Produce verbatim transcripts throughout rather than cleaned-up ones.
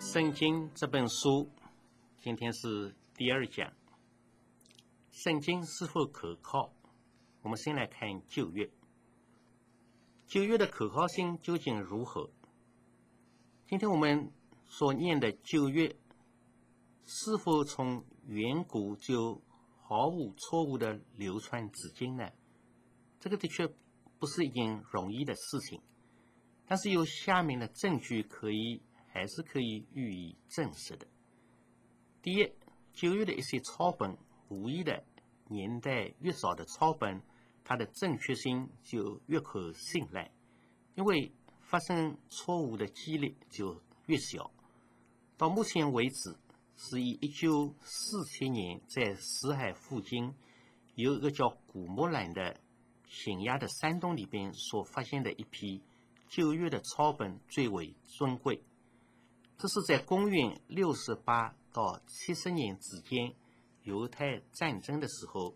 圣经这本书，今天是第二讲。圣经是否可靠？我们先来看旧约。旧约的可靠性究竟如何？今天我们所念的旧约，是否从远古就毫无错误的流传至今呢？这个的确不是一件容易的事情，但是有下面的证据可以还是可以予以证实的。第一，旧约的一些抄本，无疑的年代越早的抄本，它的正确性就越可信赖，因为发生错误的几率就越小。到目前为止，是以一九四七年在死海附近有一个叫古木兰的险崖的山洞里边所发现的一批旧约的抄本最为尊贵。这是在公元六十八到七十年之间犹太战争的时候，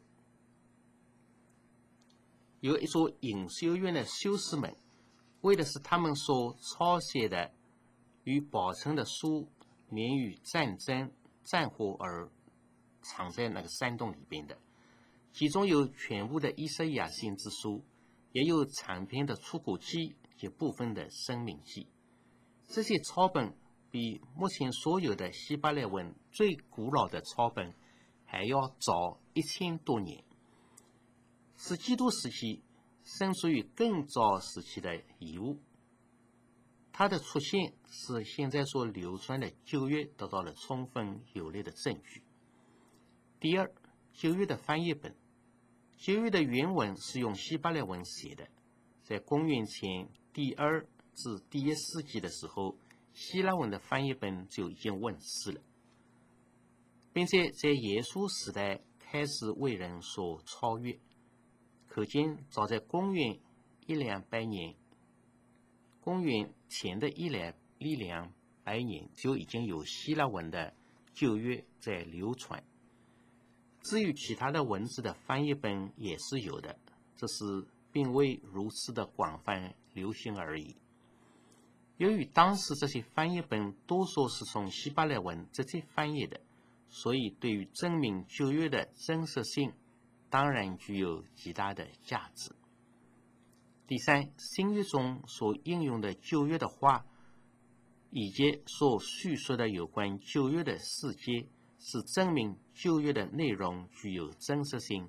有一所隐修院的修士们，为的是他们所抄写的与保存的书免于战争战火而藏在那个山洞里边的，其中有全部的以赛亚先知书，也有长篇的出谷记及部分的申命记。这些抄本比目前所有的希伯来文最古老的抄本还要早一千多年，是基督时期甚至于更早时期的遗物。它的出现使现在所流传的旧约得到了充分有力的证据。第二，旧约的翻译本。旧约的原文是用希伯来文写的，在公元前第二至第一世纪的时候，希腊文的翻译本就已经问世了，并且在耶稣时代开始为人所超越。可见早在公元一两百年，公元前的一两一两百年就已经有希腊文的旧约在流传。至于其他的文字的翻译本也是有的，只是并未如此的广泛流行而已。由于当时这些翻译本多数是从希伯来文直接翻译的，所以对于证明旧约的真实性当然具有极大的价值。第三，新约中所应用的旧约的话，以及所叙述的有关旧约的事迹，是证明旧约的内容具有真实性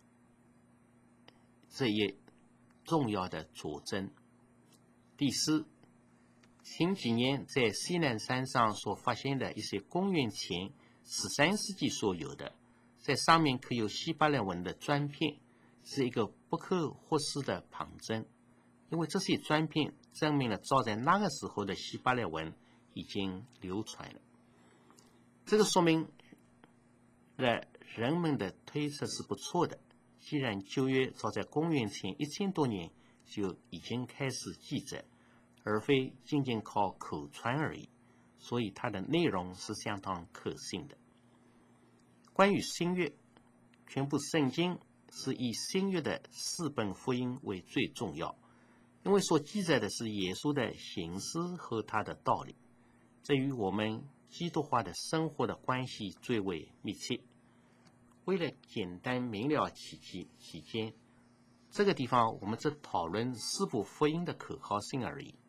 这一重要的佐证。第四，前几年在西南山上所发现的一些公元前十三世纪所有的，在上面刻有希伯来文的砖片，是一个不可忽视的旁证，因为这些砖片证明了早在那个时候的希伯来文已经流传了。这个说明了人们的推测是不错的，既然旧约早在公元前一千多年就已经开始记载，而非仅仅靠口传而已，所以它的内容是相当可信的。关于新约，全部圣经是以新约的四本福音为最重要，因为所记载的是耶稣的行事和他的道理，这与我们基督化的生活的关系最为密切。为了简单明了起见，起见这个地方我们只讨论四部福音的可靠性而已。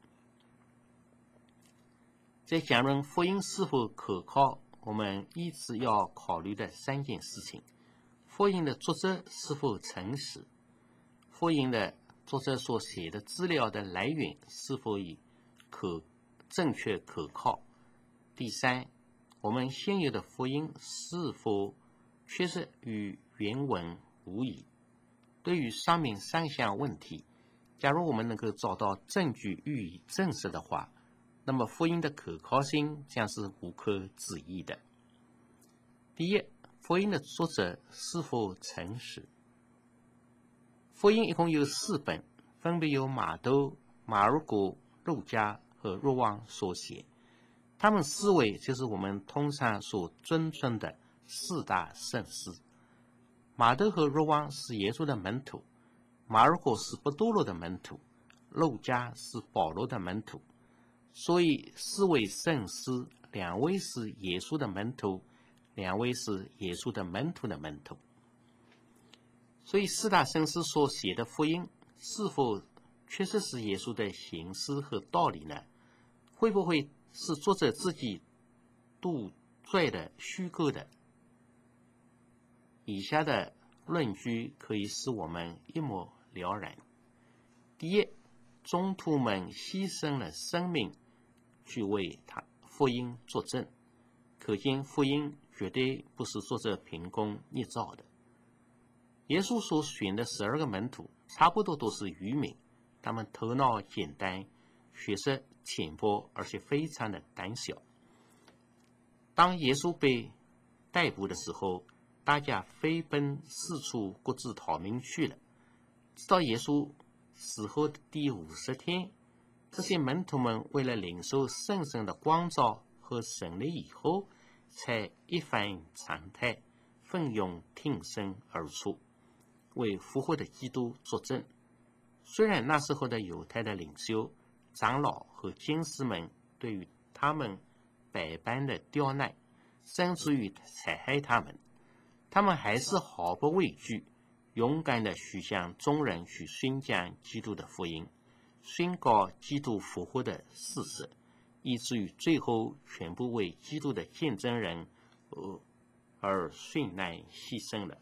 在讲论福音是否可靠，我们一直要考虑的三件事情：福音的作者是否诚实，福音的作者所写的资料的来源是否以可正确可靠。第三，我们现有的福音是否确实与原文无异。对于上面三项问题，假如我们能够找到证据予以证实的话，那么福音的可靠性将是无可置疑的。第一，福音的作者是否诚实。福音一共有四本，分别由马窦、马尔谷、路加和若望所写，他们四位就是我们通常所尊称的四大圣师。马窦和若望是耶稣的门徒，马尔谷是伯多禄的门徒，路加是保罗的门徒，所以四位圣师两位是耶稣的门徒，两位是耶稣的门徒的门徒。所以四大圣师所写的福音是否确实是耶稣的形式和道理呢？会不会是作者自己杜撰的、虚构的？以下的论据可以使我们一目了然。第一，宗徒们牺牲了生命去为他福音作证，可见福音绝对不是作者凭空捏造的。耶稣所选的十二个门徒差不多都是愚民，他们头脑简单，学识浅薄，而且非常的胆小。当耶稣被逮捕的时候，大家飞奔四处各自逃命去了。直到耶稣死后的第五十天，这些门徒们为了领受圣神的光照和神力以后，才一反常态，奋勇挺身而出，为复活的基督作证。虽然那时候的犹太的领袖、长老和经师们对于他们百般的刁难，甚至于残害他们，他们还是毫不畏惧，勇敢地去向众人去宣讲基督的福音，宣告基督复活的事实，以至于最后全部为基督的见证人而殉难牺牲了。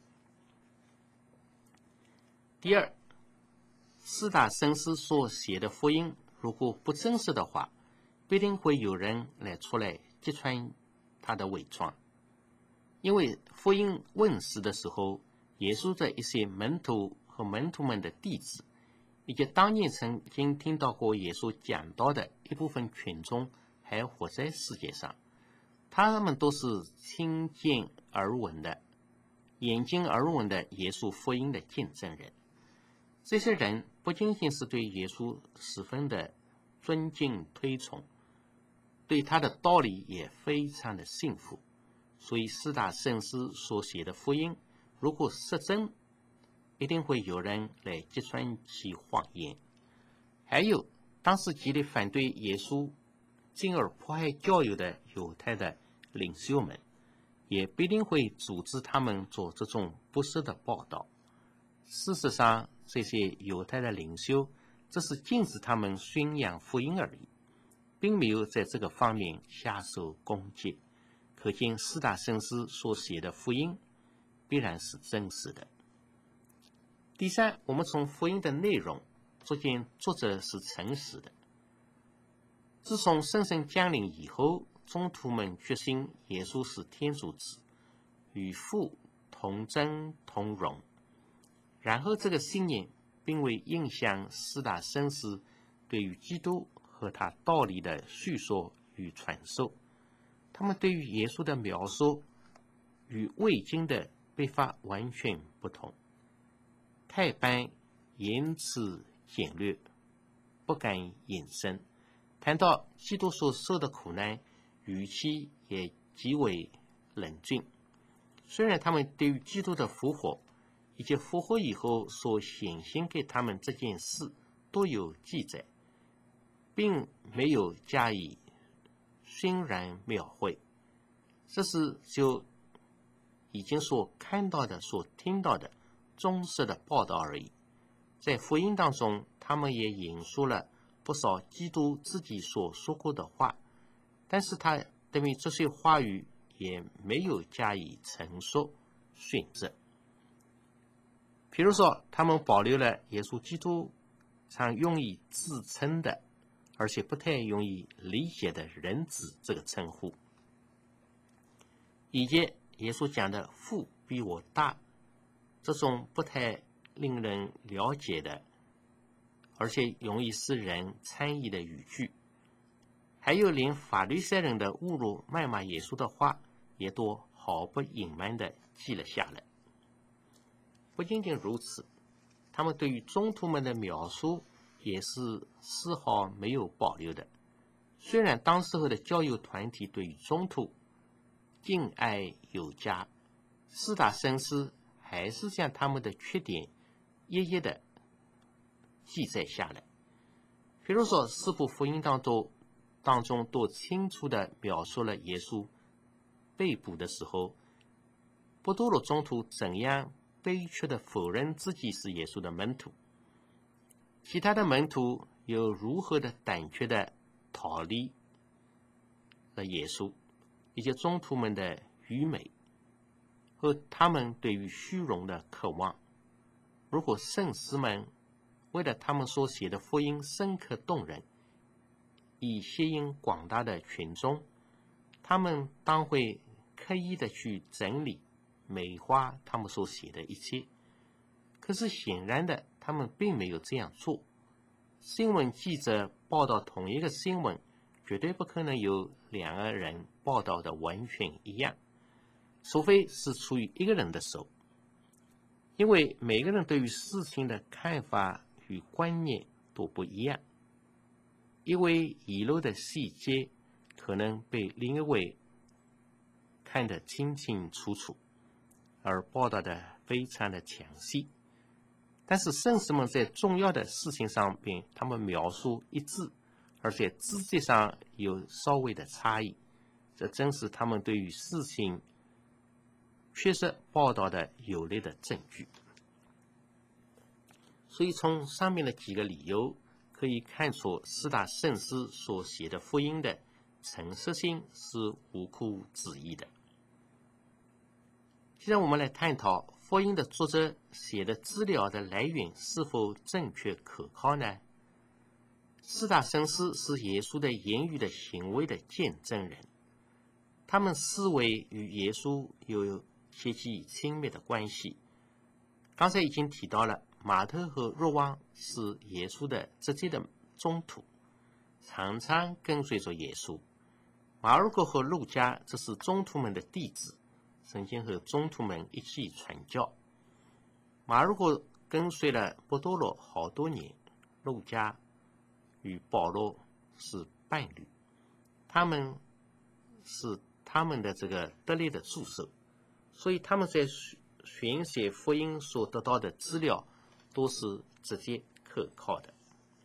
第二，四大圣师所写的福音如果不真实的话，必定会有人来出来揭穿他的伪装。因为福音问世的时候，耶稣的一些门徒和门徒们的弟子，以及当年曾经听到过耶稣讲道的一部分群众还活在世界上，他们都是听见耳闻的、眼睛耳闻的耶稣福音的见证人。这些人不仅仅是对耶稣十分的尊敬推崇，对他的道理也非常的信服。所以四大圣师所写的福音如果实真，一定会有人来揭穿其谎言。还有当时极力反对耶稣进而迫害教友的犹太的领袖们，也必定会阻止他们做这种不实的报道。事实上，这些犹太的领袖只是禁止他们宣扬福音而已，并没有在这个方面下手攻击。可见四大圣师所写的福音必然是真实的。第三，我们从福音的内容逐渐作者是诚实的。自从圣神降临以后，宗徒们决心耶稣是天主子，与父同真同荣。然后这个信念并未影响四大圣师对于基督和他道理的叙说与传授。他们对于耶稣的描述与未经的笔法完全不同，太般言辞简略，不敢引申。谈到基督所受的苦难，语气也极为冷峻。虽然他们对于基督的复活以及复活以后所显现给他们这件事都有记载，并没有加以渲染描绘，这是就已经所看到的、所听到的忠实的报道而已。在福音当中，他们也引述了不少基督自己所说过的话，但是他对于这些话语也没有加以陈述、选择。比如说，他们保留了耶稣基督常用以自称的，而且不太容易理解的人子这个称呼，以及耶稣讲的父比我大这种不太令人了解的，而且容易使人参与的语句，还有连法律赛人的侮辱谩骂耶稣的话也都毫不隐瞒地记了下来。不仅仅如此，他们对于宗徒们的描述也是丝毫没有保留的。虽然当时候的教友团体对于宗徒敬爱有加，四大圣师还是将他们的缺点一一的记载下来。比如说四部福音当中当中都清楚地描述了耶稣被捕的时候，伯多禄中途怎样悲屈地否认自己是耶稣的门徒，其他的门徒又如何的胆怯地逃离了耶稣，以及宗徒们的愚昧和他们对于虚荣的渴望。如果圣师们为了他们所写的福音深刻动人，以吸引广大的群众，他们当会刻意的去整理美化他们所写的一切。可是显然的，他们并没有这样做。新闻记者报道同一个新闻，绝对不可能有两个人报道的完全一样，除非是出于一个人的手，因为每个人对于事情的看法与观念都不一样。一位遗漏的细节可能被另一位看得清清楚楚，而报道的非常的详细。但是圣师们在重要的事情上边，他们描述一致，而且字迹上有稍微的差异，这正是他们对于事情确实报道的有力的证据。所以从上面的几个理由可以看出，四大圣师所写的福音的诚实性是无可置疑的。现在我们来探讨福音的作者写的资料的来源是否正确可靠呢？四大圣师是耶稣的言语的行为的见证人，他们思维与耶稣有切记亲密的关系。刚才已经提到了，马特和若望是耶稣的直接的宗徒，常常跟随着耶稣。马尔谷和路加这是宗徒们的弟子，曾经和宗徒们一起传教。马尔谷跟随了伯多禄好多年，路加与保罗是伴侣，他们是他们的这个得力的助手，所以他们在撰写福音所得到的资料都是直接可靠的。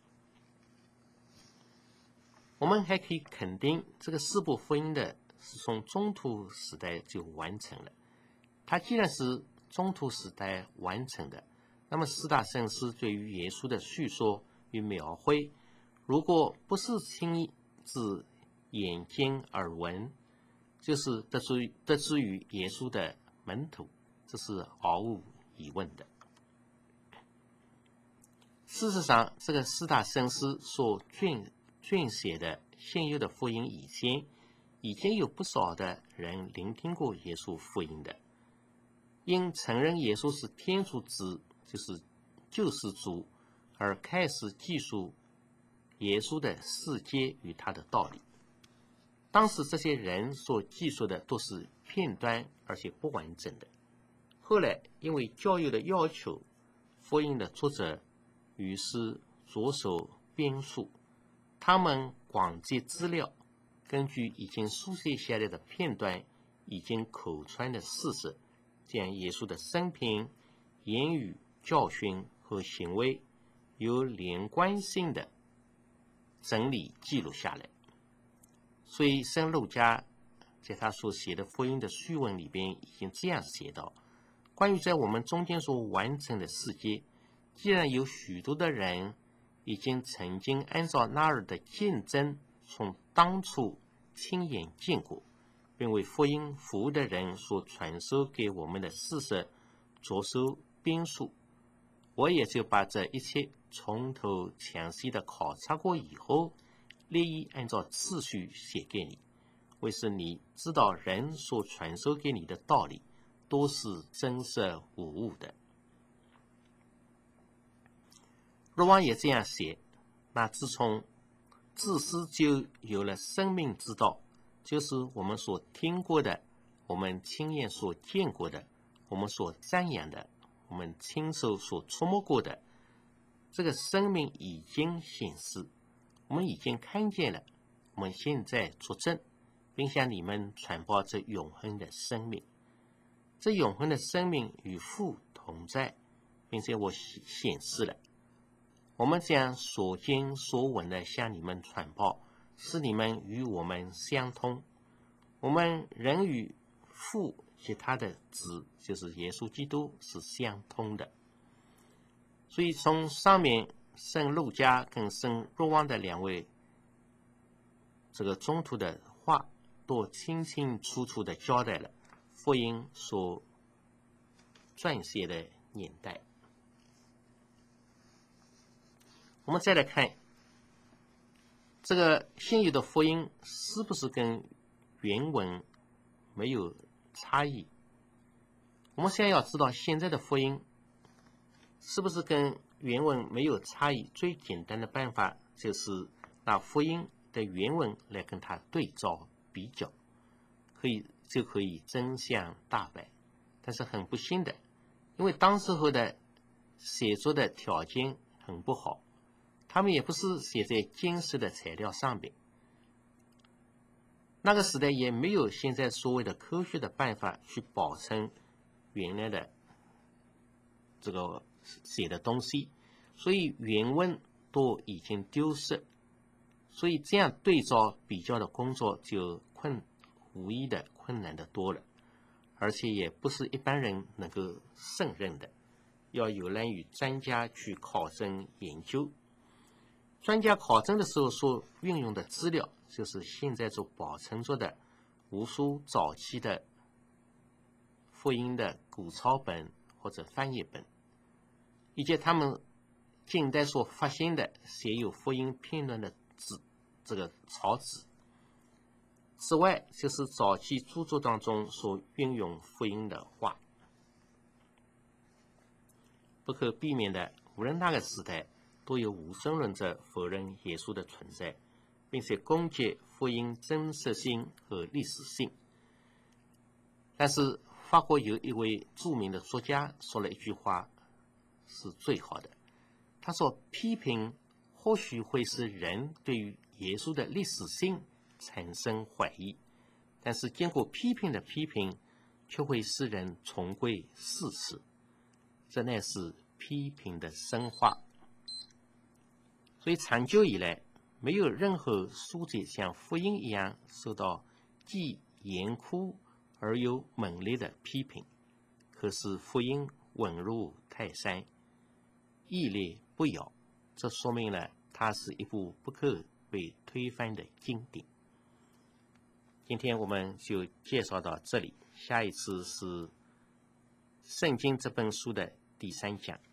我们还可以肯定，这个四部福音的是从中途时代就完成了。它既然是中途时代完成的，那么四大圣师对于耶稣的叙说与描绘，如果不是亲自眼见耳闻，就是得知得知于耶稣的门徒，这是毫无疑问的。事实上，这个四大圣师所撰撰写的现有的福音以前，已经有不少的人聆听过耶稣福音的，因承认耶稣是天主子，就是救世主，而开始记述耶稣的世界与他的道理。当时这些人所记述的都是片段而且不完整的，后来因为教育的要求，福音的作者于是着手编述，他们广结资料，根据已经书写下来的片段，已经口传的事实，将耶稣的生平、言语、教训和行为有连贯性的整理记录下来。所以圣路加在他所写的福音的序文里边已经这样写道：关于在我们中间所完成的世界，既然有许多的人已经曾经按照那儿的见证，从当初亲眼见过，并为福音服务的人所传授给我们的事实着手编述，我也就把这一切从头详细的考察过以后，立意按照次序写给你，为使你知道人所传授给你的道理都是真实无误的。若望也这样写，那自从自私就有了生命之道，就是我们所听过的，我们亲眼所见过的，我们所瞻仰的，我们亲手所触摸过的，这个生命已经显示，我们已经看见了，我们现在作证，并向你们传播这永恒的生命。这永恒的生命与父同在，并且我显示了，我们将所见所闻的向你们传播， 使你们与我们相通。我们人与父及他的子，就是耶稣基督是相通的。所以从上面圣路加跟圣若望的两位这个中途的话，都清清楚楚地交代了福音所撰写的年代。我们再来看这个现有的福音是不是跟原文没有差异？我们现在要知道现在的福音是不是跟原文没有差异，最简单的办法就是拿福音的原文来跟它对照比较，可以就可以真相大白。但是很不幸的，因为当时候的写作的条件很不好，他们也不是写在坚实的材料上面，那个时代也没有现在所谓的科学的办法去保存原来的这个写的东西，所以原文都已经丢失，所以这样对照比较的工作就困无疑的困难的多了，而且也不是一般人能够胜任的，要有赖于专家去考证研究。专家考证的时候所运用的资料，就是现在所保存着的无数早期的福音的古抄本或者翻译本，以及他们近代所发现的写有福音片段的纸，这个草纸。此外，就是早期著作当中所运用福音的话。不可避免的，无论哪个时代，都有无神论者否认耶稣的存在，并且攻击福音真实性和历史性。但是法国有一位著名的作家说了一句话是最好的，他说批评或许会使人对于耶稣的历史性产生怀疑，但是经过批评的批评却会使人重归事实，这乃是批评的深化。所以长久以来，没有任何书籍像福音一样受到既严酷而又猛烈的批评，可是福音稳如泰山，屹立不摇，这说明了它是一部不可被推翻的经典。今天我们就介绍到这里，下一次是圣经这本书的第三讲。